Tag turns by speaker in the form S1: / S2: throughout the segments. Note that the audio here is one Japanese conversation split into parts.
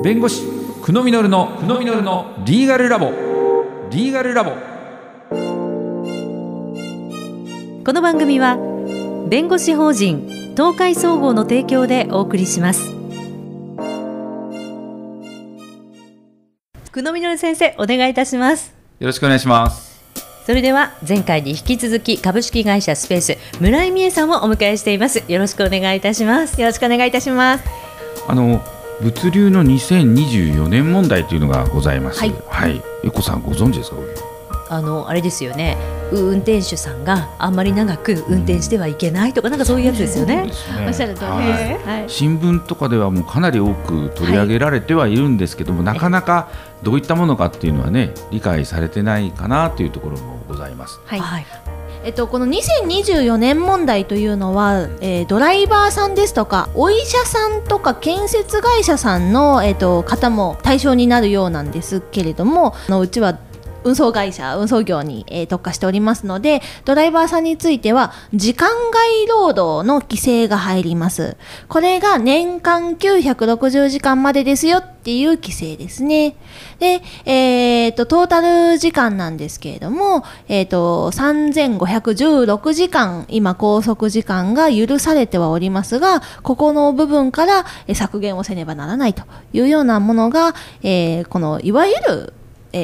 S1: 弁護士久野実のリーガルラボ。こ
S2: の番組は弁護士法人東海総合の提供でお送りします。久野実先生、お願いいたします。
S1: よろしくお願いします。
S2: それでは前回に引き続き株式会社スペース村井美恵さんをお迎えしています。よろしくお願いいたします。
S3: よろしくお願いいたします。
S1: 物流の2024年問題というのがございます。
S3: はい、
S1: はい、エコさんご存知ですか？
S2: あれですよね、運転手さんがあんまり長く運転してはいけないとか、なんかそういうやつですよね。
S3: おっしゃる通りです。はい、
S1: 新聞とかではもうかなり多く取り上げられてはいるんですけども、なかなかどういったものかっていうのはね、理解されてないかなというところもございます。
S3: はい、この2024年問題というのは、ドライバーさんですとかお医者さんとか建設会社さんの、方も対象になるようなんですけれども、うちは運送業に、特化しておりますので、ドライバーさんについては時間外労働の規制が入ります。これが年間960時間までですよっていう規制ですね。で、トータル時間なんですけれども、3516時間今拘束時間が許されてはおりますが、ここの部分から削減をせねばならないというようなものが、このいわゆる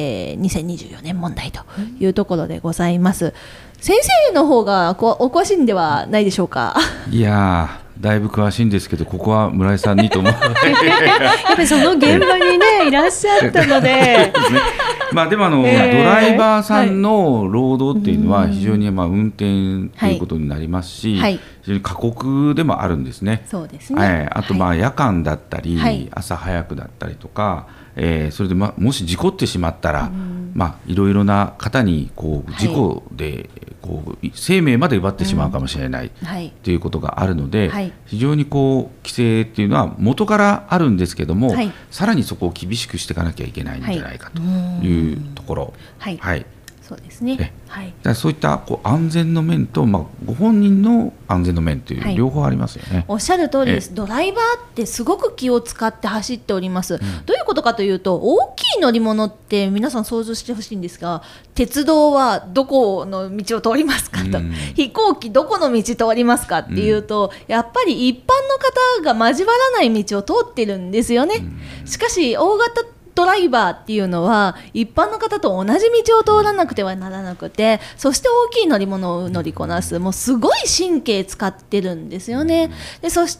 S3: 2024年問題というところでございます。先生の方がお詳しいんではないでしょうか？
S1: いやー、だいぶ詳しいんですけど、ここは村井さんにと思うやっ
S2: ぱりその現場にねいらっしゃったので
S1: まあでもドライバーさんの労働っていうのは非常に運転ということになりますし、非常に過酷でもあるんですね。
S3: そうですね。
S1: あと夜間だったり、朝早くだったりとか、それでもし事故ってしまったら、いろいろな方に事故で生命まで奪ってしまうかもしれないということがあるので、非常に規制っていうのは元からあるんですけども、さらにそこを厳しくしていかなきゃいけないんじゃないかというところ。
S3: そうですね。
S1: そういった安全の面と、ご本人の安全の面という両方ありますよね。
S3: おっしゃる通りです。ドライバーってすごく気を使って走っております。どういうことかというと、大きい乗り物って皆さん想像してほしいんですが、鉄道はどこの道を通りますかと、飛行機どこの道通りますかっていうと、やっぱり一般の方が交わらない道を通ってるんですよね。しかし大型ドライバーっていうのは一般の方と同じ道を通らなくてはならなくて、そして大きい乗り物を乗りこなす、もうすごい神経使ってるんですよね。でそして、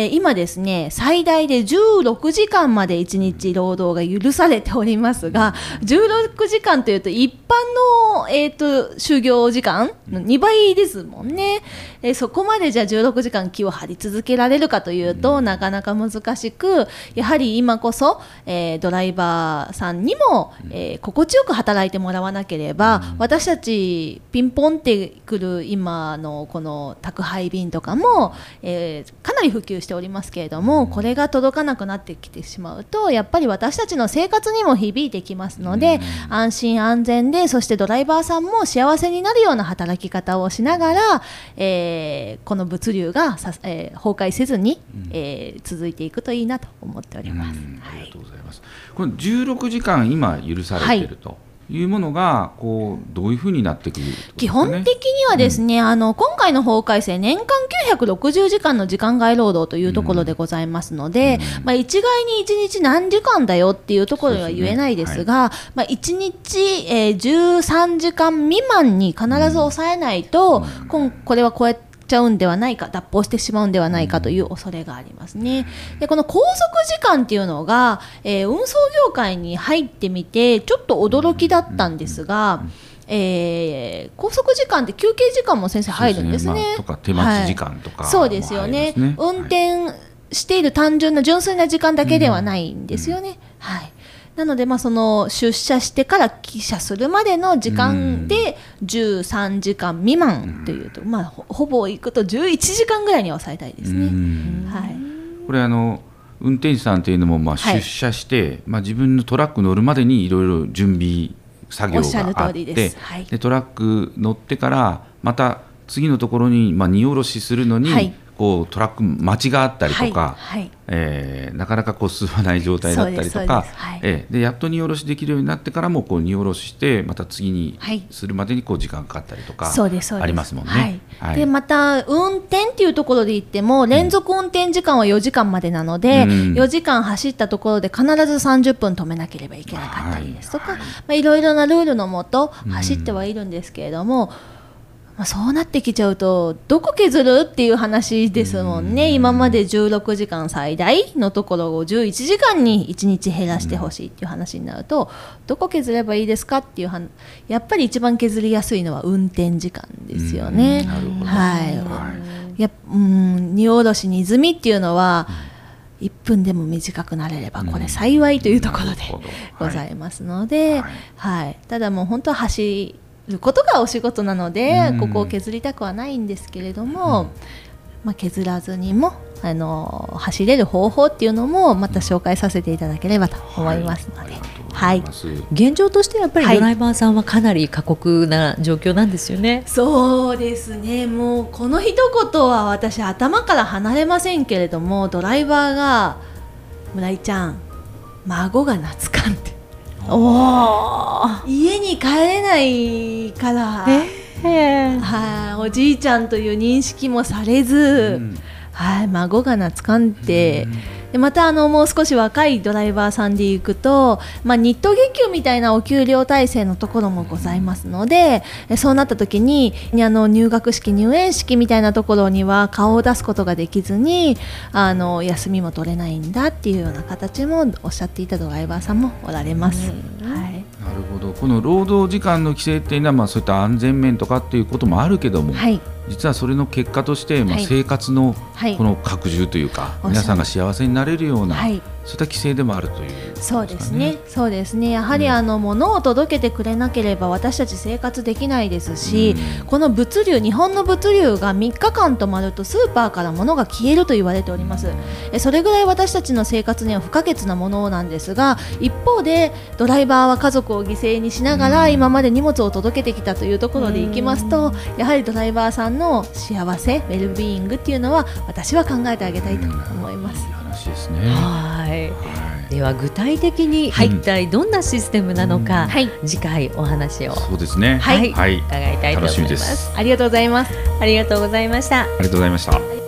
S3: 今ですね、最大で16時間まで1日労働が許されておりますが、16時間というと一般の、就業時間の2倍ですもんね。そこまでじゃあ16時間気を張り続けられるかというと、なかなか難しく、やはり今こそ、ドライバーさんにも、心地よく働いてもらわなければ、私たちピンポンってくる今のこの宅配便とかも、かなり普及しておりますけれども、これが届かなくなってきてしまうと、やっぱり私たちの生活にも響いてきますので、安心安全で、そしてドライバーさんも幸せになるような働き方をしながら、この物流が崩壊せずに、続いていくといいなと思っております。
S1: ありがとうございます。この16時間今許されているというものがどういうふうになってくる、
S3: 基本的にはですね、今回の法改正、年間960時間の時間外労働というところでございますので、一概に1日何時間だよっていうところは言えないですが、1日、13時間未満に必ず抑えないと、これはこうやってちゃうんではないか、脱法してしまうんではないかという恐れがありますね。でこの拘束時間っていうのが、運送業界に入ってみてちょっと驚きだったんですが、拘束時間って休憩時間も先生入るんですね。
S1: とか手待ち時間とか、
S3: そうですよね。運転している単純な純粋な時間だけではないんですよね。なので、その出社してから帰社するまでの時間で13時間未満というと、ほぼいくと11時間ぐらいには抑えたいですね。
S1: これ運転手さんというのも出社して、自分のトラック乗るまでにいろいろ準備作業があって、でトラック乗ってからまた次のところに荷下ろしするのに、 こうトラック待ちがあったりとか、
S3: はい
S1: なかなかこう進まない状態だったりとか、でやっと荷下ろしできるようになってからもこう荷下ろししてまた次にするまでにこう時間かかったりとかありますもんね。
S3: でまた運転っていうところで言っても連続運転時間は4時間までなので、4時間走ったところで必ず30分止めなければいけなかったりですとか、いろいろなルールのもと走ってはいるんですけれども、そうなってきちゃうとどこ削るっていう話ですもんね。今まで16時間最大のところを11時間に1日減らしてほしいっていう話になると、どこ削ればいいですかっていうやっぱり一番削りやすいのは運転時間ですよね。荷下ろし荷積みっていうのは1分でも短くなれればこれ幸いというところでございますので、ただもう本当は走ることがお仕事なので、ここを削りたくはないんですけれども、削らずにも走れる方法っていうのもまた紹介させていただければと思いますので、
S2: 現状としてやっぱりドライバーさんはかなり過酷な状況なんですよね。
S3: そうですね、もうこの一言は私頭から離れませんけれども、ドライバーが村井ちゃん孫が懐かんって家に帰れないから、おじいちゃんという認識もされず、孫が懐かんってでまたもう少し若いドライバーさんで行くと、ニット月給みたいなお給料体制のところもございますので、そうなった時に入学式入園式みたいなところには顔を出すことができずに休みも取れないんだっていうような形もおっしゃっていたドライバーさんもおられます。
S1: なるほど。この労働時間の規制っていうのは、そういった安全面とかっていうこともあるけども、実はそれの結果として、生活のこの拡充というか、皆さんが幸せになれるような、そういった規制でもあるという、
S3: そうですね。そうですね。やはり物を届けてくれなければ私たち生活できないですし、この物流、日本の物流が3日間止まるとスーパーから物が消えると言われております。それぐらい私たちの生活には不可欠なものなんですが、一方でドライバーは家族を犠牲にしながら今まで荷物を届けてきたというところでいきますと、やはりドライバーさんの幸せ、ウェルビーイングっていうのは私は考えてあげたいと思います。
S1: いい話ですね。
S2: では具体的に一体どんなシステムなのか、次回お話を
S1: そうですね、
S2: 伺いたいと思います。
S3: ありがとうございます。
S2: ありがとうございました。
S1: ありがとうございました。